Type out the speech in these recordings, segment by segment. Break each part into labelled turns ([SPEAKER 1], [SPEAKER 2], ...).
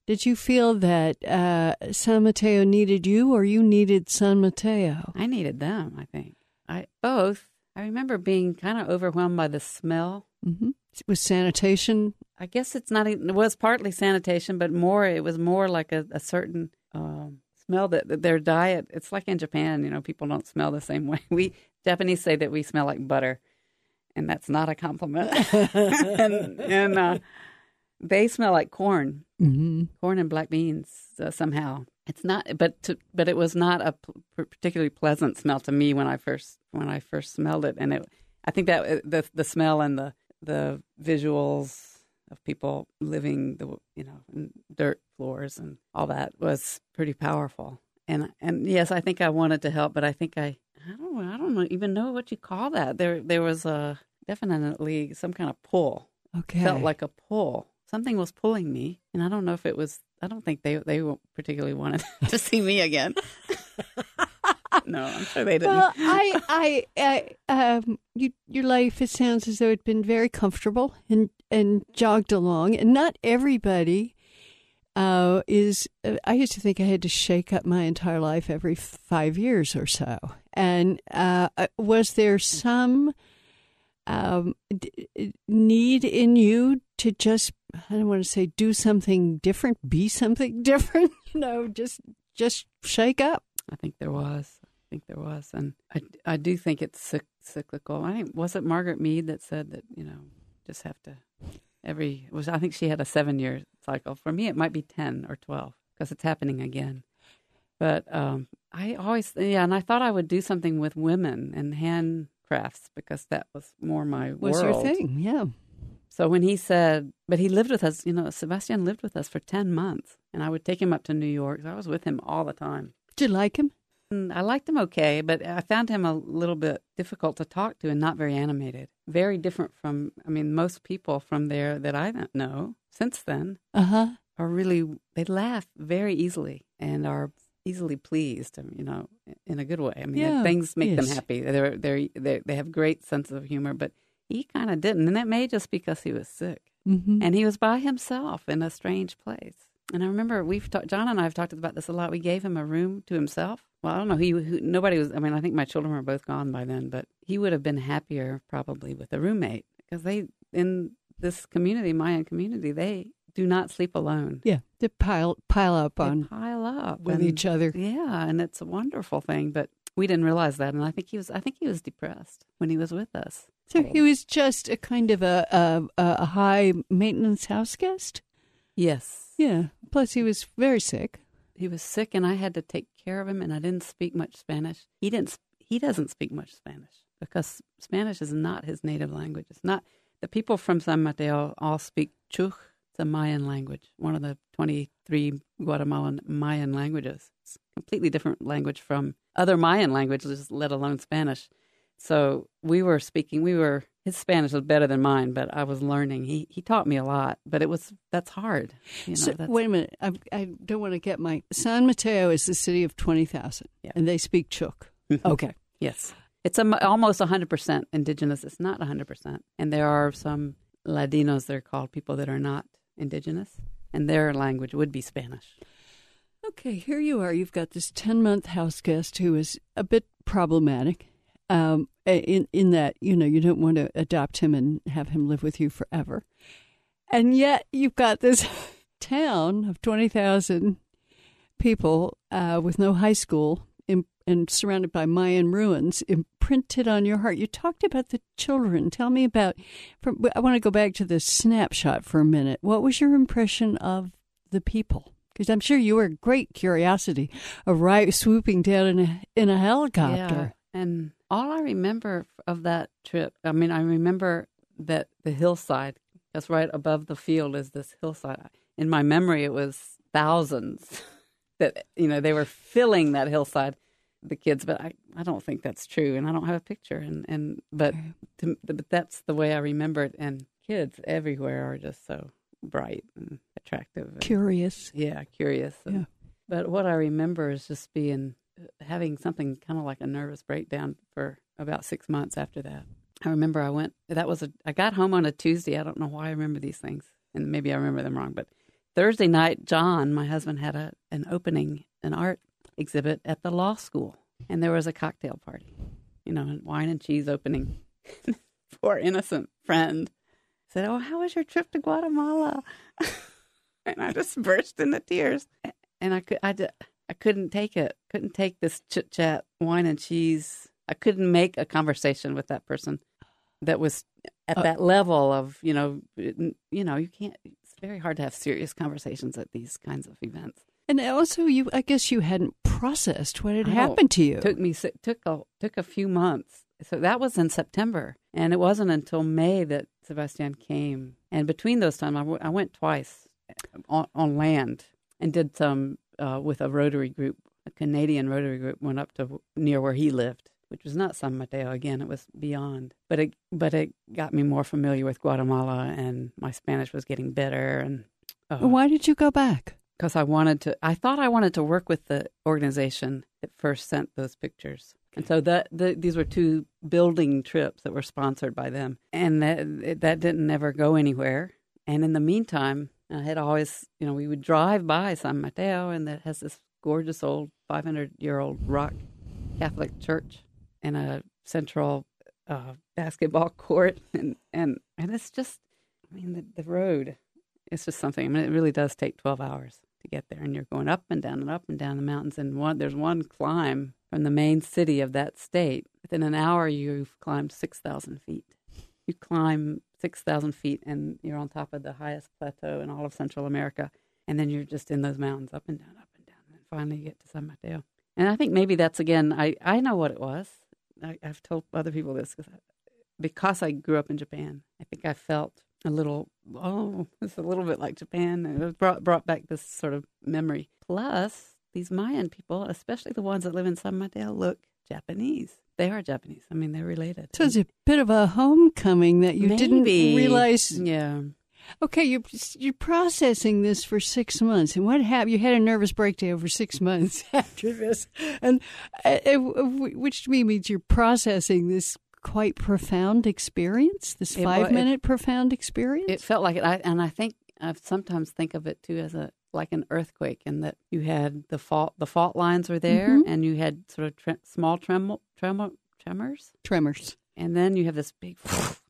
[SPEAKER 1] Did you feel that San Mateo needed you, or you needed San Mateo?
[SPEAKER 2] I needed them, I think. Both. I remember being kind of overwhelmed by the smell.
[SPEAKER 1] Mm-hmm. Was sanitation?
[SPEAKER 2] I guess it was partly sanitation, but it was more like a certain smell that their diet. It's like in Japan, people don't smell the same way. We Japanese say that we smell like butter, and that's not a compliment. and they smell like corn, corn and black beans somehow. It's not, but it was not a particularly pleasant smell to me when I first smelled it, and I think that the smell and the visuals of people living in dirt floors and all that was pretty powerful. And yes, I think I wanted to help, but I think I don't even know what you call that. There was definitely some kind of pull.
[SPEAKER 1] Okay,
[SPEAKER 2] felt like a pull. Something was pulling me, and I don't know if it was. I don't think they particularly wanted to see me again. No, I'm sure they didn't.
[SPEAKER 1] Well, your life, it sounds as though it'd been very comfortable and jogged along, and not everybody is. I used to think I had to shake up my entire life every 5 years or so. And was there some need in you to just, I don't want to say do something different, be something different, just shake up?
[SPEAKER 2] I think there was. And I do think it's cyclical. Was it Margaret Mead that said that, just have to I think she had a 7-year cycle. For me, it might be 10 or 12 because it's happening again. But I always, and I thought I would do something with women and handcrafts because that was more my world.
[SPEAKER 1] Was your thing, yeah.
[SPEAKER 2] So when he said, but he lived with us, Sebastian lived with us for 10 months, and I would take him up to New York. So I was with him all the time.
[SPEAKER 1] Did you like him?
[SPEAKER 2] I liked him okay, but I found him a little bit difficult to talk to and not very animated. Very different from, most people from there that I don't know since then are really, they laugh very easily and are easily pleased, in a good way. Things make them happy. They have great sense of humor, but he kind of didn't, and that may just because he was sick.
[SPEAKER 1] Mm-hmm.
[SPEAKER 2] And he was by himself in a strange place. And I remember John and I have talked about this a lot. We gave him a room to himself. Well, I don't know. Nobody was. I think my children were both gone by then. But he would have been happier probably with a roommate because in this community, Mayan community, they do not sleep alone.
[SPEAKER 1] Yeah, they pile up with each other.
[SPEAKER 2] Yeah, and it's a wonderful thing. But we didn't realize that, and I think he was depressed when he was with us.
[SPEAKER 1] So he was just a kind of a high maintenance house guest.
[SPEAKER 2] Yes.
[SPEAKER 1] Yeah. Plus, he was very sick.
[SPEAKER 2] He was sick, and I had to take care of him, and I didn't speak much Spanish. He doesn't speak much Spanish because Spanish is not his native language. It's not. The people from San Mateo all speak Chuj. It's a Mayan language, one of the 23 Guatemalan Mayan languages. It's a completely different language from other Mayan languages, let alone Spanish. So his Spanish was better than mine, but I was learning. He taught me a lot, but that's hard.
[SPEAKER 1] Wait a minute. I don't want to get San Mateo is the city of 20,000, and they speak Chuj.
[SPEAKER 2] Mm-hmm.
[SPEAKER 1] Okay.
[SPEAKER 2] Yes. It's almost 100% indigenous. It's not 100%. And there are some Ladinos, they're called, people that are not indigenous, and their language would be Spanish.
[SPEAKER 1] Okay, here you are. You've got this 10-month house guest who is a bit problematic. In that, you don't want to adopt him and have him live with you forever. And yet you've got this town of 20,000 people with no high school and surrounded by Mayan ruins imprinted on your heart. You talked about the children. Tell me I want to go back to the snapshot for a minute. What was your impression of the people? Because I'm sure you were a great curiosity of swooping down in a helicopter.
[SPEAKER 2] Yeah, and all I remember of that trip, I remember that the hillside, that's right above the field is this hillside. In my memory, it was thousands that, they were filling that hillside, the kids, but I don't think that's true, and I don't have a picture. But that's the way I remember it, and kids everywhere are just so bright and attractive. And,
[SPEAKER 1] curious.
[SPEAKER 2] Yeah, curious.
[SPEAKER 1] Yeah.
[SPEAKER 2] But what I remember is just having something kind of like a nervous breakdown for about 6 months after that. I remember I got home on a Tuesday. I don't know why I remember these things, and maybe I remember them wrong, but Thursday night, John, my husband, had an art exhibit at the law school. And there was a cocktail party, and wine and cheese opening. Poor innocent friend said, "Oh, how was your trip to Guatemala?" And I just burst into tears. And I couldn't take it. Couldn't take this chit chat, wine and cheese. I couldn't make a conversation with that person that was at that level of, you can't. It's very hard to have serious conversations at these kinds of events.
[SPEAKER 1] And also, I guess you hadn't processed what had happened to you.
[SPEAKER 2] Took a few months. So that was in September, and it wasn't until May that Sebastian came. And between those times, I went twice on land and did some with a Rotary group, a Canadian Rotary group. Went up to near where he lived, which was not San Mateo. Again, it was beyond. But it got me more familiar with Guatemala, and my Spanish was getting better. And
[SPEAKER 1] why did you go back?
[SPEAKER 2] Because I thought I wanted to work with the organization that first sent those pictures. And so these were 2 building trips that were sponsored by them. And that didn't ever go anywhere. And in the meantime, I had always, we would drive by San Mateo, and that has this gorgeous old 500-year-old rock Catholic church and a central basketball court. And it's just, the road, it's just something. It really does take 12 hours to get there, and you're going up and down the mountains. And there's one climb from the main city of that state. Within an hour, you've climbed 6,000 feet. You climb 6,000 feet, and you're on top of the highest plateau in all of Central America. And then you're just in those mountains, up and down, and finally you get to San Mateo. And I think maybe that's, again, I know what it was. I've told other people this because I grew up in Japan. I think I felt a little, it's a little bit like Japan. And it brought back this sort of memory. Plus, these Mayan people, especially the ones that live in San Mateo, look Japanese. They are Japanese. They're related.
[SPEAKER 1] So it's a bit of a homecoming that you didn't realize.
[SPEAKER 2] Yeah.
[SPEAKER 1] Okay, you're processing this for 6 months, and what happened? You had a nervous breakdown for 6 months after this, and which to me means you're processing this quite profound experience, this 5-minute profound experience.
[SPEAKER 2] It felt like it, and I think I sometimes think of it too as like an earthquake, in that you had the fault lines were there, and you had sort of small tremors, and then you have this big.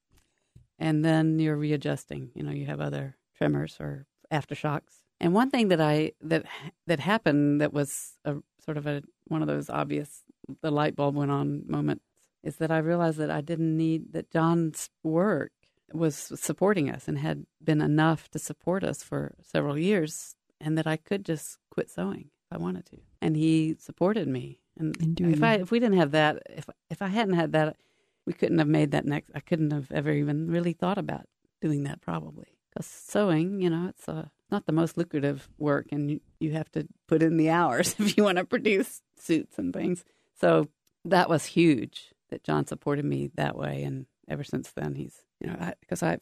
[SPEAKER 2] And then you're readjusting. You have other tremors or aftershocks. And one thing that happened that was a sort of one of those obvious, the light bulb went on moments, is that I realized that I didn't need, that John's work was supporting us and had been enough to support us for several years, and that I could just quit sewing if I wanted to. And he supported me. And if we didn't have that, if I hadn't had that, we couldn't have made that next. I couldn't have ever even really thought about doing that, probably. Because sewing, it's not the most lucrative work, and you have to put in the hours if you want to produce suits and things. So that was huge that John supported me that way, and ever since then he's, I've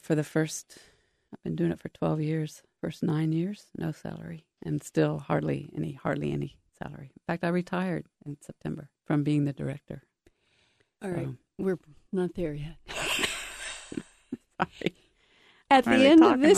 [SPEAKER 2] been doing it for 12 years. First 9 years, no salary, and still hardly any salary. In fact, I retired in September from being the director.
[SPEAKER 1] All right. We're not there yet.
[SPEAKER 2] Sorry.
[SPEAKER 1] At the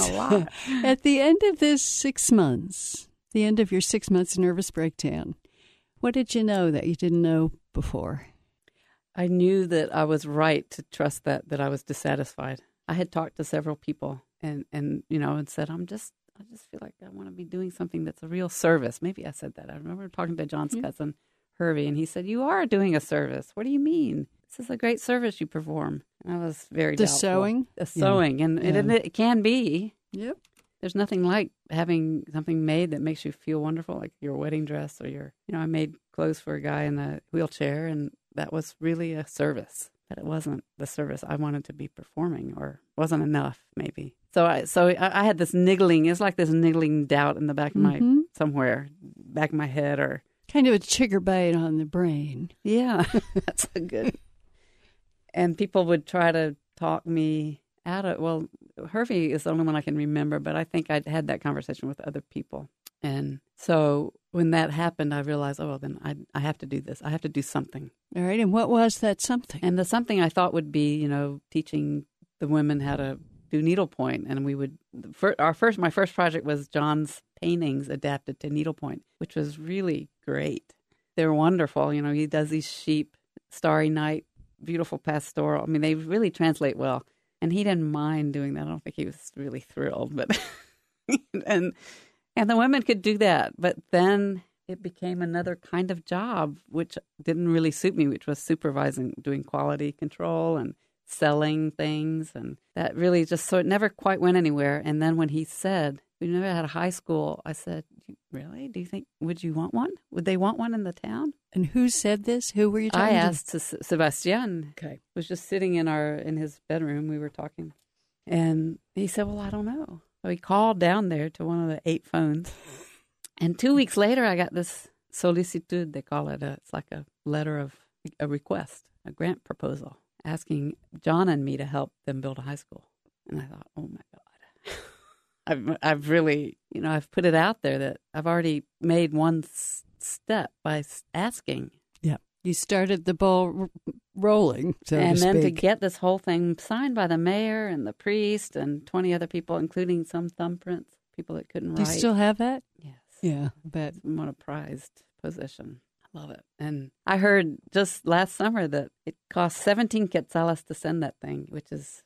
[SPEAKER 1] end of this 6 months, the end of your 6 months nervous breakdown, what did you know that you didn't know before?
[SPEAKER 2] I knew that I was right to trust that I was dissatisfied. I had talked to several people and said, I just feel like I want to be doing something that's a real service. Maybe I said that. I remember talking to John's cousin, Hervey, and he said, "You are doing a service. What do you mean? This is a great service you perform." And I was very doubtful. The sewing. And it can be.
[SPEAKER 1] Yep.
[SPEAKER 2] There's nothing like having something made that makes you feel wonderful, like your wedding dress or I made clothes for a guy in a wheelchair, and that was really a service. But it wasn't the service I wanted to be performing, or wasn't enough, maybe. So I had this niggling. It's like this niggling doubt in the back of my back of my head, or
[SPEAKER 1] kind of a chigger bite on the brain.
[SPEAKER 2] Yeah, that's a good. And people would try to talk me out of. Well, Hervey is the only one I can remember, but I think I'd had that conversation with other people. And so when that happened, I realized, then I have to do this. I have to do something.
[SPEAKER 1] All right. And what was that something?
[SPEAKER 2] And the something I thought would be, teaching the women how to do needlepoint, and we would. My first project was John's paintings adapted to needlepoint, which was really great. They're wonderful. You know, he does these sheep, Starry Night, beautiful pastoral. I mean, they really translate well, and he didn't mind doing that. I don't think he was really thrilled, but and the women could do that, but then it became another kind of job, which didn't really suit me, which was supervising, doing quality control and selling things. And that really just, so it never quite went anywhere. And then when he said, we never had a high school, I said, really? Do you think, would you want one? Would they want one in the town?
[SPEAKER 1] And who said this? Who were you talking to?
[SPEAKER 2] I asked Sebastian.
[SPEAKER 1] Okay.
[SPEAKER 2] Was just sitting in his bedroom. We were talking. And he said, well, I don't know. So he called down there to one of the 8 phones. And 2 weeks later, I got this solicitud, they call it. It's like a letter of a request, a grant proposal, asking John and me to help them build a high school. And I thought, oh, my God. I've really, I've put it out there that I've already made one step by asking.
[SPEAKER 1] Yeah. You started the ball rolling, so
[SPEAKER 2] and
[SPEAKER 1] to
[SPEAKER 2] then
[SPEAKER 1] speak.
[SPEAKER 2] to get this whole thing signed by the mayor and the priest and 20 other people, including some thumbprints, people that couldn't
[SPEAKER 1] Do
[SPEAKER 2] write.
[SPEAKER 1] you still have that?
[SPEAKER 2] Yes.
[SPEAKER 1] Yeah, I bet.
[SPEAKER 2] What a prized possession. I love it. And I heard just last summer that it cost 17 quetzales to send that thing, which is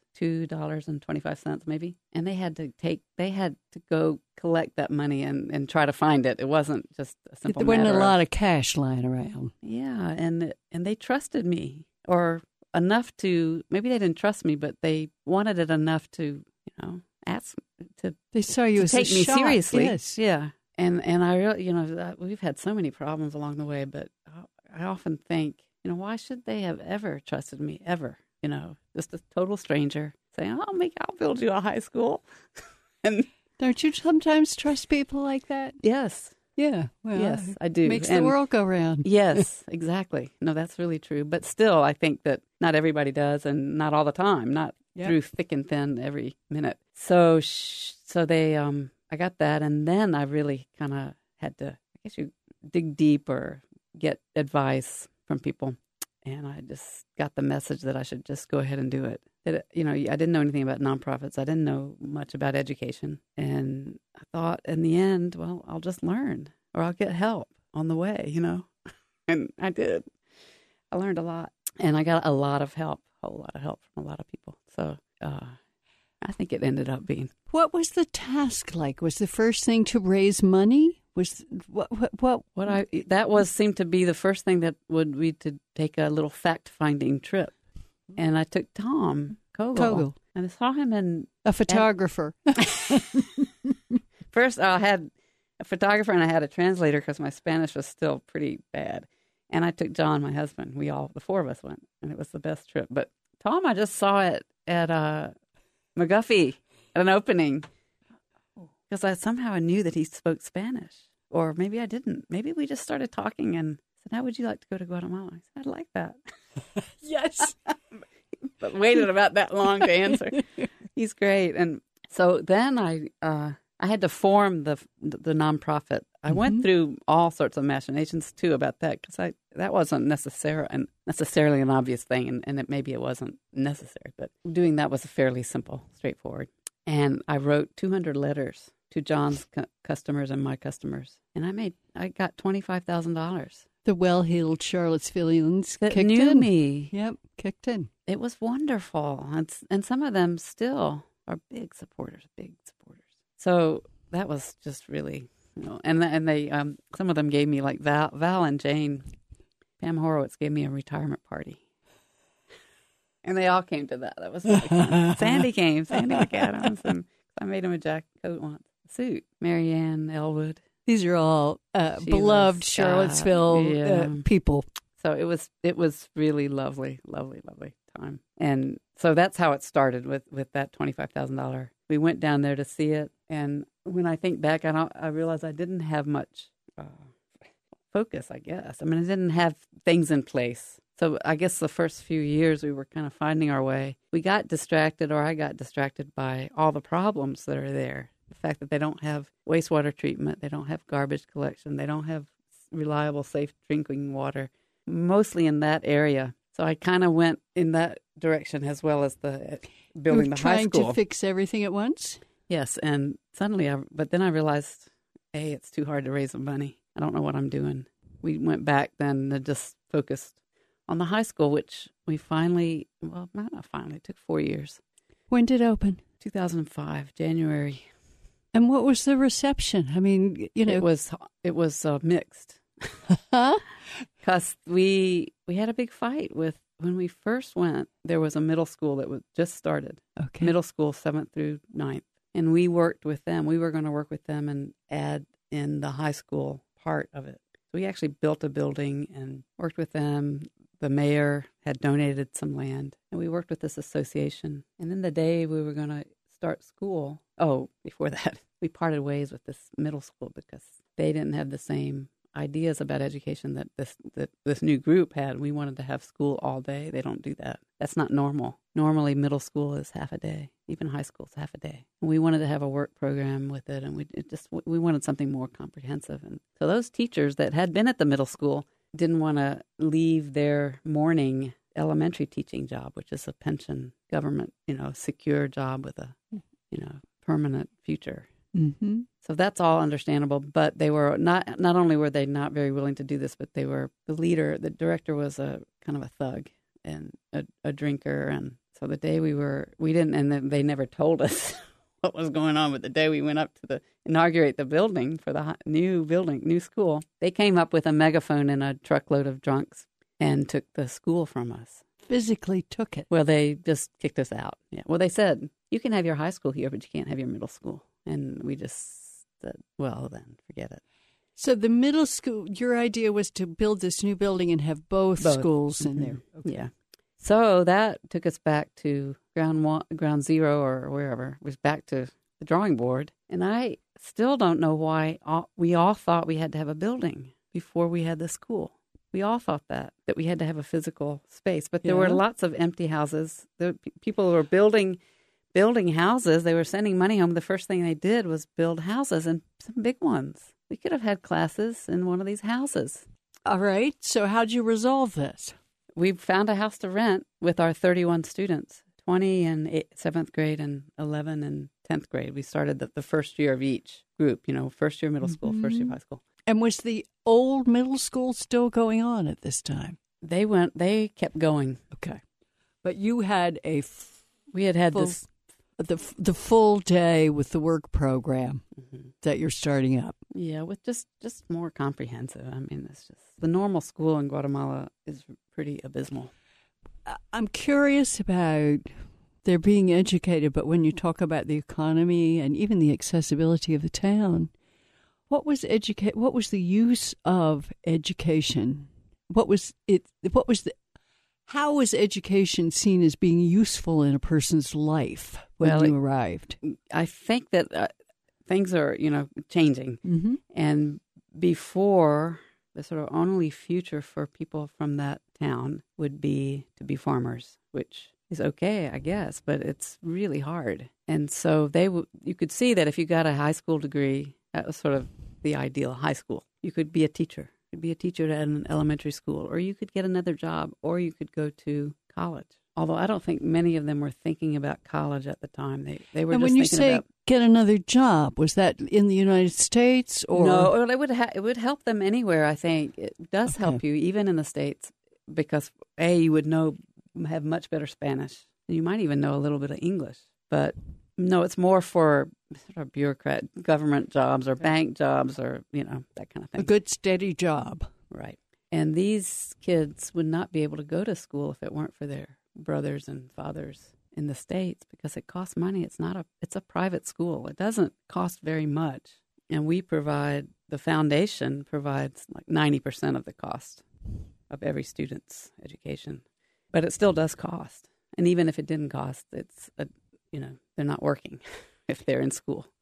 [SPEAKER 2] $2.25 maybe. And they had to go collect that money and try to find it. It wasn't just a simple
[SPEAKER 1] There wasn't
[SPEAKER 2] matter
[SPEAKER 1] a lot of cash lying around.
[SPEAKER 2] Yeah, and they trusted me, or enough to, maybe they didn't trust me, but they wanted it enough to, ask to
[SPEAKER 1] They saw you
[SPEAKER 2] to
[SPEAKER 1] as
[SPEAKER 2] take
[SPEAKER 1] a
[SPEAKER 2] me
[SPEAKER 1] shot.
[SPEAKER 2] seriously.
[SPEAKER 1] Yes.
[SPEAKER 2] Yeah. And I really, we've had so many problems along the way, but I often think, why should they have ever trusted me ever? Just a total stranger saying, I'll build you a high school. And
[SPEAKER 1] don't you sometimes trust people like that?
[SPEAKER 2] yes.
[SPEAKER 1] Yeah. Well,
[SPEAKER 2] Yes, I do.
[SPEAKER 1] Makes the world go round.
[SPEAKER 2] Yes, exactly. No, that's really true. But still, I think that not everybody does, and not all the time, not through thick and thin every minute. So they, I got that, and then I really kind of had to, I guess you dig deep or get advice from people. And I just got the message that I should just go ahead and do it. That, I didn't know anything about nonprofits. I didn't know much about education. And I thought in the end, well, I'll just learn or I'll get help on the way, And I did. I learned a lot. And I got a lot of help, a whole lot of help from a lot of people. So I think it ended up being.
[SPEAKER 1] What was the task like? Was the first thing to raise money? Was
[SPEAKER 2] seemed to be the first thing that would be to take a little fact-finding trip. And I took Tom Kogel. And I saw him in...
[SPEAKER 1] A photographer.
[SPEAKER 2] First, I had a photographer and I had a translator because my Spanish was still pretty bad. And I took John, my husband. The 4 of us went. And it was the best trip. But Tom, I just saw it at McGuffey at an opening. Because I knew that he spoke Spanish. Or maybe I didn't. Maybe we just started talking and said, how would you like to go to Guatemala? I said, I'd like that.
[SPEAKER 1] Yes.
[SPEAKER 2] But waited about that long to answer. He's great. And so then I had to form the nonprofit. I went through all sorts of machinations, too, about that. Because that wasn't necessarily an obvious thing. And maybe it wasn't necessary. But doing that was fairly simple, straightforward. And I wrote 200 letters to John's customers and my customers. And I got $25,000.
[SPEAKER 1] The well-heeled Charlottesvillians
[SPEAKER 2] that
[SPEAKER 1] kicked
[SPEAKER 2] knew
[SPEAKER 1] in.
[SPEAKER 2] me.
[SPEAKER 1] Yep, kicked in.
[SPEAKER 2] It was wonderful. And some of them still are big supporters. So that was just really, and they, some of them gave me, like Val and Jane, Pam Horowitz gave me a retirement party. And they all came to that. That was really fun. Sandy McAdams, and I made him a jacket coat once. Suit. Marianne Elwood.
[SPEAKER 1] These are all beloved Charlottesville people.
[SPEAKER 2] So it was really lovely time. And so that's how it started with that $25,000. We went down there to see it, and when I think back, I realized I didn't have much focus. I guess I didn't have things in place. So I guess the first few years we were kind of finding our way. We got distracted, or I got distracted by all the problems that are there. The fact that they don't have wastewater treatment, they don't have garbage collection, they don't have reliable, safe drinking water, mostly in that area. So I kind of went in that direction as well as the building the high school.
[SPEAKER 1] Trying to fix everything at once?
[SPEAKER 2] Yes, and suddenly, but then I realized, A, it's too hard to raise the money. I don't know what I'm doing. We went back then and just focused on the high school, which we finally, well, not finally, it took 4 years.
[SPEAKER 1] When did it open?
[SPEAKER 2] 2005, January.
[SPEAKER 1] And what was the reception? I mean, you know.
[SPEAKER 2] It was mixed. Because we had a big fight with, when we first went, there was a middle school that was just started.
[SPEAKER 1] Okay.
[SPEAKER 2] Middle school, 7th through 9th. And we worked with them. We were going to work with them and add in the high school part of it. So we actually built a building and worked with them. The mayor had donated some land, and we worked with this association. And then the day we were going to start school, before that, we parted ways with this middle school because they didn't have the same ideas about education that this new group had. We wanted to have school all day. They don't do that. That's not normal. Normally, middle school is half a day. Even high school is half a day. And we wanted to have a work program with it, and we wanted something more comprehensive. And so those teachers that had been at the middle school didn't want to leave their morning elementary teaching job, which is a pension government, secure job with a, permanent future.
[SPEAKER 1] Mm-hmm.
[SPEAKER 2] So that's all understandable. But they were not only were they not very willing to do this, but they were the director was a kind of a thug and a drinker. And so the day we didn't, and then they never told us what was going on. But the day we went up to inaugurate the building for the new school, they came up with a megaphone and a truckload of drunks and took the school from us.
[SPEAKER 1] Physically took it.
[SPEAKER 2] Well, they just kicked us out. Yeah. Well, they said, you can have your high school here, but you can't have your middle school. And we just said, well, then forget it.
[SPEAKER 1] So the middle school, your idea was to build this new building and have both. Schools in there.
[SPEAKER 2] Okay. Yeah. So that took us back to ground zero or wherever. It was back to the drawing board. And I still don't know why we all thought we had to have a building before we had the school. We all thought that we had to have a physical space. But there were lots of empty houses. People were building houses. They were sending money home. The first thing they did was build houses, and some big ones. We could have had classes in one of these houses.
[SPEAKER 1] All right. So how'd you resolve this?
[SPEAKER 2] We found a house to rent with our 31 students, 20 in 7th grade and 11 in 10th grade. We started the first year of each group, first year middle school, first year high school. And
[SPEAKER 1] was the old middle school still going on at this time?
[SPEAKER 2] They kept going.
[SPEAKER 1] Okay. But you had
[SPEAKER 2] we had
[SPEAKER 1] full,
[SPEAKER 2] this...
[SPEAKER 1] The full day with the work program that you're starting up.
[SPEAKER 2] Yeah, with just more comprehensive. I mean, it's just the normal school in Guatemala is pretty abysmal.
[SPEAKER 1] I'm curious about their being educated, but when you talk about the economy and even the accessibility of the town, what was the use of education? How was education seen as being useful in a person's life when you arrived? I
[SPEAKER 2] think that things are, changing.
[SPEAKER 1] Mm-hmm.
[SPEAKER 2] And before, the sort of only future for people from that town would be to be farmers, which is okay, I guess, but it's really hard. And so you could see that if you got a high school degree, that was sort of the ideal high school. You could be a teacher. You could be a teacher at an elementary school, or you could get another job, or you could go to college. Although I don't think many of them were thinking about college at the time. They were. And
[SPEAKER 1] when you say get another job, was that in the United States or
[SPEAKER 2] no? It would help them anywhere. I think it does help you even in the States because you would have much better Spanish, and you might even know a little bit of English. But no, it's more for sort of bureaucrat government jobs or bank jobs or that kind of thing.
[SPEAKER 1] A good steady job,
[SPEAKER 2] right? And these kids would not be able to go to school if it weren't for their brothers and fathers in the States because it costs money. It's a private school. It doesn't cost very much. And the foundation provides like 90% of the cost of every student's education. But it still does cost. And even if it didn't cost, they're not working if they're in school.